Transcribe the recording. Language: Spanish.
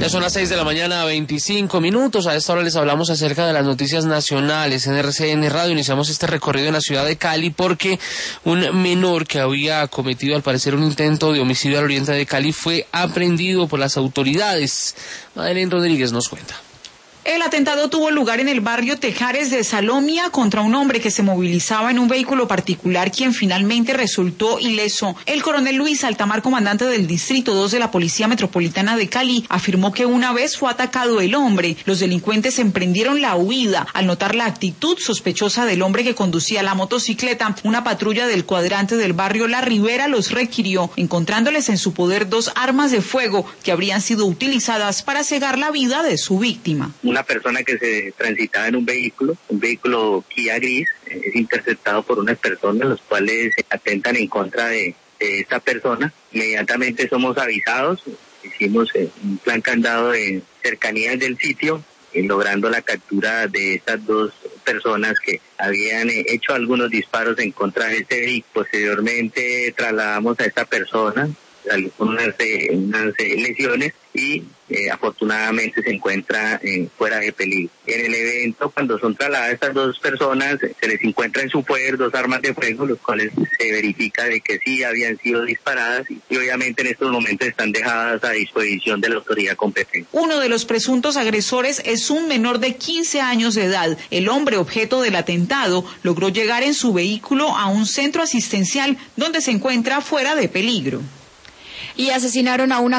Ya son las 6 de la mañana, 25 minutos. A esta hora les hablamos acerca de las noticias nacionales en RCN Radio. Iniciamos este recorrido en la ciudad de Cali porque un menor que había cometido al parecer un intento de homicidio al oriente de Cali fue aprehendido por las autoridades. Madeleine Rodríguez nos cuenta. El atentado tuvo lugar en el barrio Tejares de Salomia contra un hombre que se movilizaba en un vehículo particular, quien finalmente resultó ileso. El coronel Luis Altamar, comandante del Distrito 2 de la Policía Metropolitana de Cali, afirmó que una vez fue atacado el hombre, los delincuentes emprendieron la huida. Al notar la actitud sospechosa del hombre que conducía la motocicleta, una patrulla del cuadrante del barrio La Ribera los requirió, encontrándoles en su poder 2 armas de fuego que habrían sido utilizadas para cegar la vida de su víctima. Una persona que se transitaba en un vehículo Kia gris, es interceptado por unas personas, los cuales atentan en contra de esta persona. Inmediatamente somos avisados, hicimos un plan candado en cercanías del sitio, logrando la captura de estas 2 personas que habían hecho algunos disparos en contra de este vehículo. Posteriormente trasladamos a esta persona, salió con unas lesiones y afortunadamente se encuentra fuera de peligro. En el evento, cuando son trasladadas estas 2 personas, se les encuentra en su poder 2 armas de fuego, los cuales se verifica de que sí habían sido disparadas y obviamente en estos momentos están dejadas a disposición de la autoridad competente. Uno de los presuntos agresores es un menor de 15 años de edad. El hombre objeto del atentado logró llegar en su vehículo a un centro asistencial donde se encuentra fuera de peligro. Y asesinaron a una